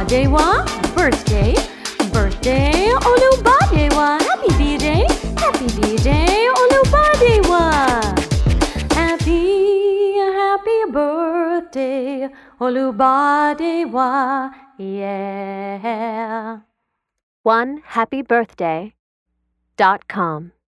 Olubadewa, birthday, birthday, Olubadewa, happy B-Day, Olubadewa. Happy birthday, Olubadewa, yeah. OneHappyBirthday.com